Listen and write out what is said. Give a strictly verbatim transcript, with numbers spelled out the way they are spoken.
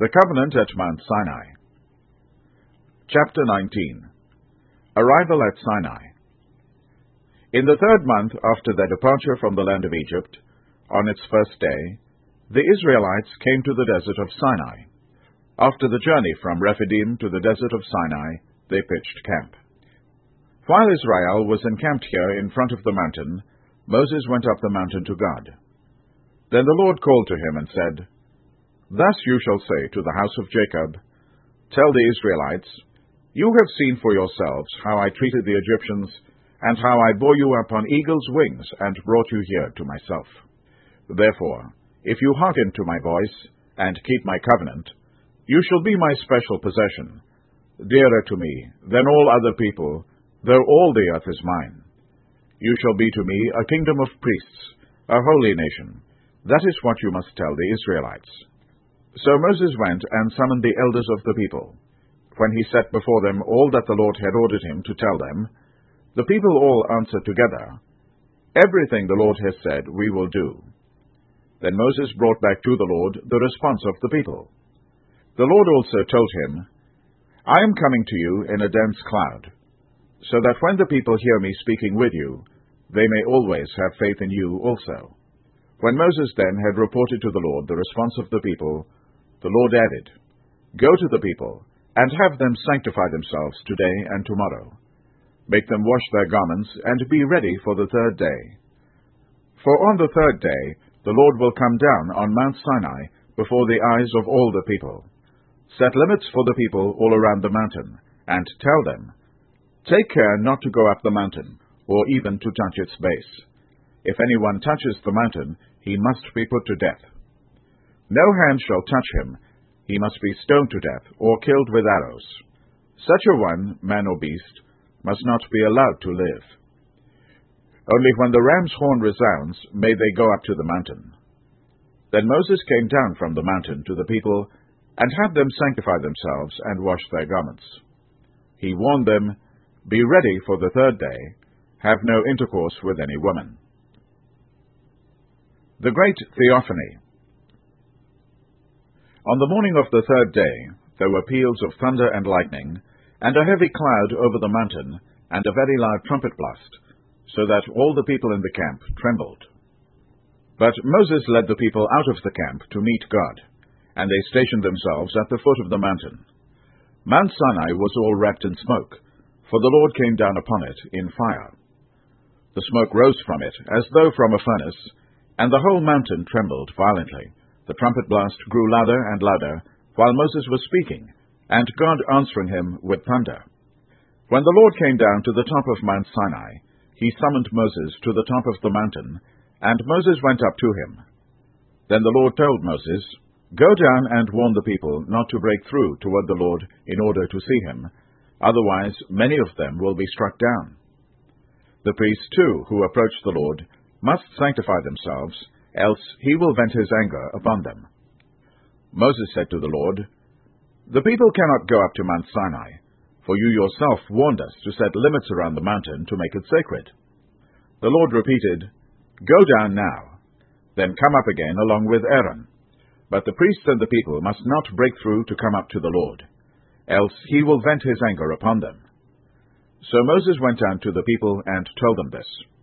The Covenant at Mount Sinai. Chapter nineteen. Arrival at Sinai. In the third month after their departure from the land of Egypt, on its first day, the Israelites came to the desert of Sinai. After the journey from Rephidim to the desert of Sinai, they pitched camp. While Israel was encamped here in front of the mountain, Moses went up the mountain to God. Then the Lord called to him and said, Thus you shall say to the house of Jacob, Tell the Israelites, You have seen for yourselves how I treated the Egyptians, and how I bore you up on eagle's wings and brought you here to myself. Therefore, if you hearken to my voice, and keep my covenant, you shall be my special possession, dearer to me than all other people, though all the earth is mine. You shall be to me a kingdom of priests, a holy nation. That is what you must tell the Israelites. So Moses went and summoned the elders of the people. When he set before them all that the Lord had ordered him to tell them, the people all answered together, Everything the Lord has said we will do. Then Moses brought back to the Lord the response of the people. The Lord also told him, I am coming to you in a dense cloud, so that when the people hear me speaking with you, they may always have faith in you also. When Moses then had reported to the Lord the response of the people, the Lord added, Go to the people, and have them sanctify themselves today and tomorrow. Make them wash their garments, and be ready for the third day. For on the third day the Lord will come down on Mount Sinai before the eyes of all the people. Set limits for the people all around the mountain, and tell them, Take care not to go up the mountain, or even to touch its base. If anyone touches the mountain, he must be put to death. No hand shall touch him. He must be stoned to death, or killed with arrows. Such a one, man or beast, must not be allowed to live. Only when the ram's horn resounds may they go up to the mountain. Then Moses came down from the mountain to the people, and had them sanctify themselves and wash their garments. He warned them, Be ready for the third day, have no intercourse with any woman. The Great Theophany. On the morning of the third day, there were peals of thunder and lightning, and a heavy cloud over the mountain, and a very loud trumpet blast, so that all the people in the camp trembled. But Moses led the people out of the camp to meet God, and they stationed themselves at the foot of the mountain. Mount Sinai was all wrapped in smoke, for the Lord came down upon it in fire. The smoke rose from it as though from a furnace, and the whole mountain trembled violently. The trumpet blast grew louder and louder, while Moses was speaking, and God answering him with thunder. When the Lord came down to the top of Mount Sinai, he summoned Moses to the top of the mountain, and Moses went up to him. Then the Lord told Moses, Go down and warn the people not to break through toward the Lord in order to see him, otherwise many of them will be struck down. The priests, too, who approach the Lord, must sanctify themselves, else he will vent his anger upon them. Moses said to the Lord, The people cannot go up to Mount Sinai, for you yourself warned us to set limits around the mountain to make it sacred. The Lord repeated, Go down now, then come up again along with Aaron. But the priests and the people must not break through to come up to the Lord, else he will vent his anger upon them. So Moses went down to the people and told them this.